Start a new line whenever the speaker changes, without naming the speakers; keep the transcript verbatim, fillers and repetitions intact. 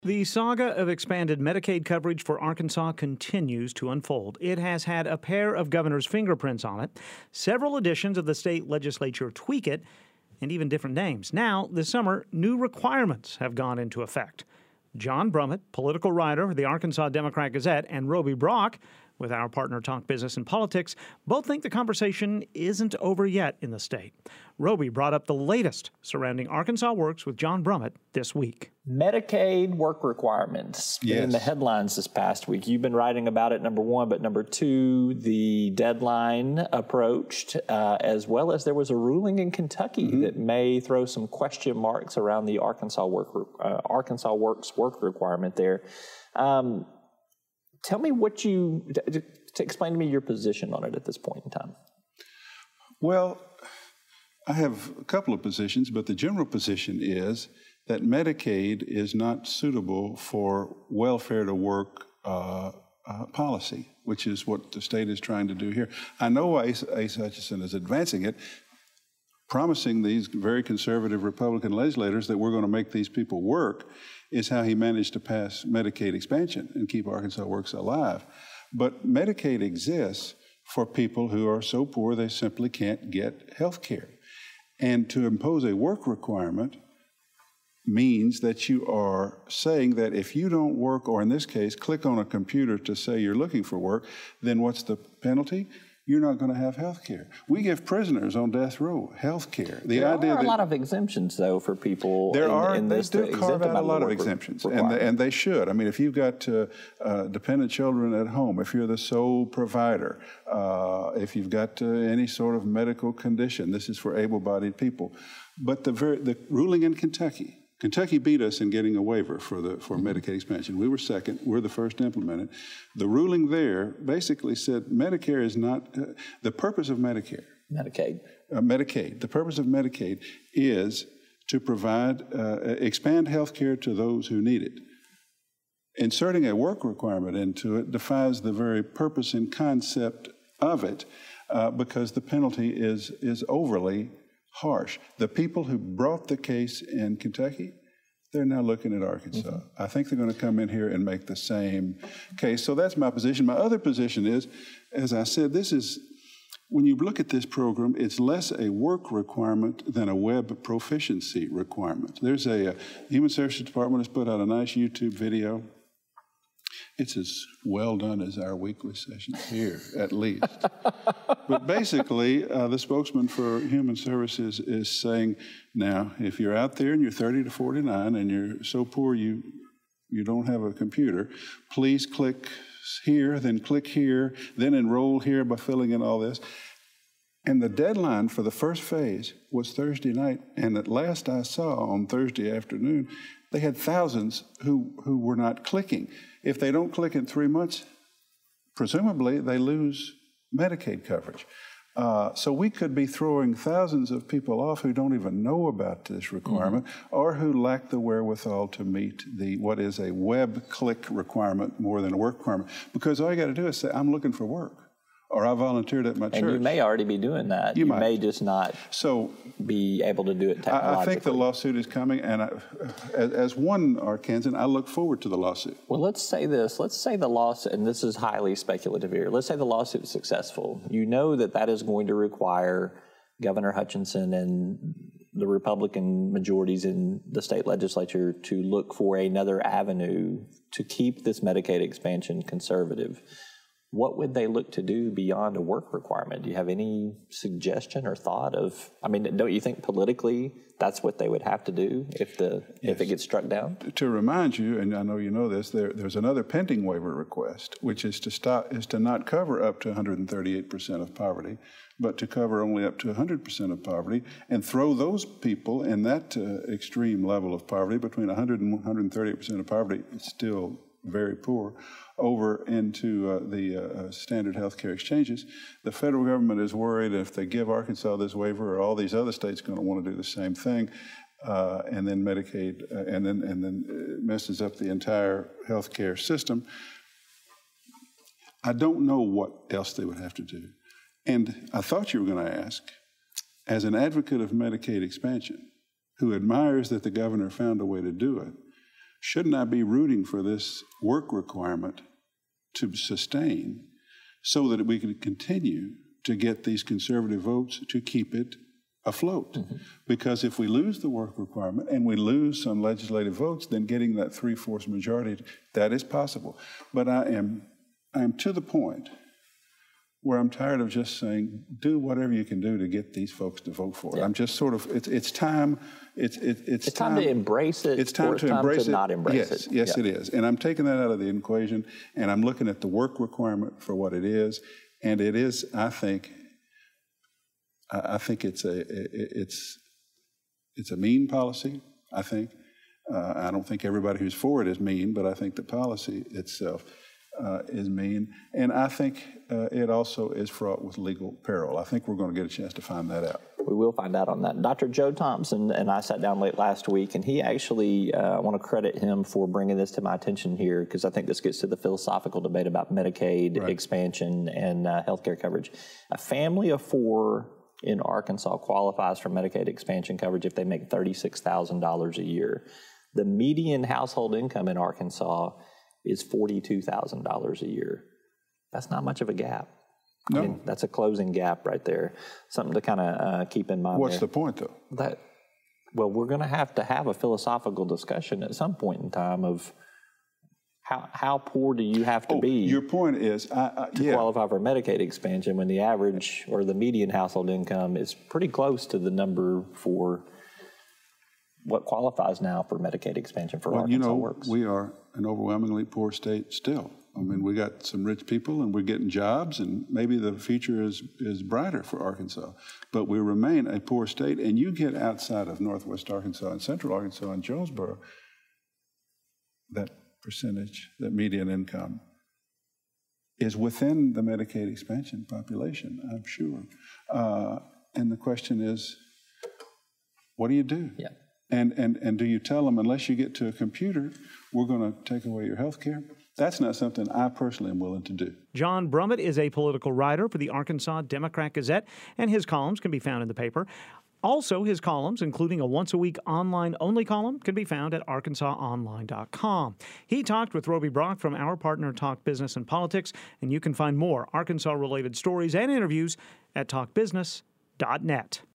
The saga of expanded Medicaid coverage for Arkansas continues to unfold. It has had a pair of governors' fingerprints on it, several editions of the state legislature tweak it, and even different names. Now, this summer, new requirements have gone into effect. John Brummett, political writer for the Arkansas Democrat Gazette, and Roby Brock, with our partner Talk Business and Politics, both think the conversation isn't over yet in the state. Roby brought up the latest surrounding Arkansas Works with John Brummett this week.
Medicaid work requirements. Been
yes.
in the headlines this past week. You've been writing about it, number one, but number two, the deadline approached, uh, as well as there was a ruling in Kentucky mm-hmm. that may throw some question marks around the Arkansas work uh, Arkansas Works work requirement there. Um, tell me what you to, to explain to me your position on it at this point in time.
Well, I have a couple of positions, but the general position is that Medicaid is not suitable for welfare to work uh, uh, policy, which is what the state is trying to do here. I know Asa, Asa Hutchinson is advancing it, promising these very conservative Republican legislators that we're going to make these people work, is how he managed to pass Medicaid expansion and keep Arkansas Works alive. But Medicaid exists for people who are so poor they simply can't get health care. And to impose a work requirement means that you are saying that if you don't work, or in this case, click on a computer to say you're looking for work, then what's the penalty? You're not going to have health care. We give prisoners on death row health care. The
there
idea
are
that
a lot of exemptions, though, for people.
There
in,
are.
in
They
this
do carve out a lot of exemptions, and they, and they should. I mean, if you've got uh, uh, dependent children at home, if you're the sole provider, uh, if you've got uh, any sort of medical condition, this is for able-bodied people. But the very, the ruling in Kentucky. Kentucky beat us in getting a waiver for the for Medicaid expansion. We were second. We're the first to implement it. The ruling there basically said Medicare is not uh, the purpose of Medicare.
Medicaid.
Uh, Medicaid. The purpose of Medicaid is to provide uh, expand health care to those who need it. Inserting a work requirement into it defies the very purpose and concept of it, uh, because the penalty is is overly harsh. The people who brought the case in Kentucky, they're now looking at Arkansas. Mm-hmm. I think they're going to come in here and make the same case. So that's my position. My other position is, as I said, this is, when you look at this program, it's less a work requirement than a web proficiency requirement. There's a, a Human Services Department has put out a nice YouTube video. It's as well done as our weekly sessions here, at least. But basically, uh, the spokesman for Human Services is saying, now, if you're out there and you're thirty to forty-nine and you're so poor you, you don't have a computer, please click here, then click here, then enroll here by filling in all this. And the deadline for the first phase was Thursday night, and at last I saw on Thursday afternoon, they had thousands who, who were not clicking. If they don't click in three months, presumably they lose Medicaid coverage. Uh, so we could be throwing thousands of people off who don't even know about this requirement, mm-hmm. or who lack the wherewithal to meet the what is a web click requirement more than a work requirement. Because all you got to do is say, I'm looking for work, or I volunteered at my
and
church.
And you may already be doing that.
You,
you
might.
may just not
so,
be able to do it technologically.
I think the lawsuit is coming, and I, as, as one Arkansan, I look forward to the lawsuit.
Well, let's say this. Let's say the lawsuit, and this is highly speculative here, let's say the lawsuit is successful. You know that that is going to require Governor Hutchinson and the Republican majorities in the state legislature to look for another avenue to keep this Medicaid expansion conservative. What would they look to do beyond a work requirement? Do you have any suggestion or thought of, I mean, don't you think politically that's what they would have to do if the yes. if it gets struck down?
To remind you, and I know you know this, there, there's another pending waiver request, which is to stop is to not cover up to one hundred thirty-eight percent of poverty, but to cover only up to one hundred percent of poverty, and throw those people in that uh, extreme level of poverty, between one hundred and one hundred thirty-eight percent of poverty, it's still very poor, over into uh, the uh, standard health care exchanges. The federal government is worried if they give Arkansas this waiver, or all these other states going to want to do the same thing, uh, and then Medicaid, uh, and then and then it messes up the entire health care system. I don't know what else they would have to do. And I thought you were going to ask, as an advocate of Medicaid expansion, who admires that the governor found a way to do it, shouldn't I be rooting for this work requirement to sustain so that we can continue to get these conservative votes to keep it afloat? Mm-hmm. Because if we lose the work requirement and we lose some legislative votes, then getting that three-fourths majority, that is possible. But I am, I am to the point where I'm tired of just saying, do whatever you can do to get these folks to vote for it. Yeah. I'm just sort of, it's, it's time, it's, it, it's,
it's time, time to embrace it,
it's time
or it's
to
time
embrace
to
it.
not embrace
yes,
it.
Yes,
yeah.
it is. And I'm taking that out of the equation, and I'm looking at the work requirement for what it is, and it is, I think, I think it's a, it's, it's a mean policy, I think. Uh, I don't think everybody who's for it is mean, but I think the policy itself Uh, is mean, and I think uh, it also is fraught with legal peril. I think we're going to get a chance to find that out.
We will find out on that. Doctor Joe Thompson and I sat down late last week, and he actually, uh, I want to credit him for bringing this to my attention here, because I think this gets to the philosophical debate about Medicaid right. expansion and uh, health care coverage. A family of four in Arkansas qualifies for Medicaid expansion coverage if they make thirty-six thousand dollars a year. The median household income in Arkansas is forty-two thousand dollars a year. That's not much of a gap.
No.
I mean, that's a closing gap right there. Something to kind of uh, keep in mind.
What's
there.
the point, though?
That, well, we're going to have to have a philosophical discussion at some point in time of how how poor do you have to
oh,
be
your point is, I, I,
to
yeah.
qualify for Medicaid expansion when the average or the median household income is pretty close to the number for what qualifies now for Medicaid expansion for
well,
Arkansas
you know,
works.
We are an overwhelmingly poor state still. I mean, we got some rich people and we're getting jobs, and maybe the future is, is brighter for Arkansas. But we remain a poor state, and you get outside of northwest Arkansas and central Arkansas and Jonesboro, that percentage, that median income, is within the Medicaid expansion population, I'm sure. Uh, and the question is, what do you do?
Yeah.
And, and, and do you tell them, unless you get to a computer, we're going to take away your health care? That's not something I personally am willing to do.
John Brummett is a political writer for the Arkansas Democrat Gazette, and his columns can be found in the paper. Also, his columns, including a once-a-week online-only column, can be found at arkansas online dot com. He talked with Roby Brock from our partner Talk Business and Politics, and you can find more Arkansas-related stories and interviews at talk business dot net.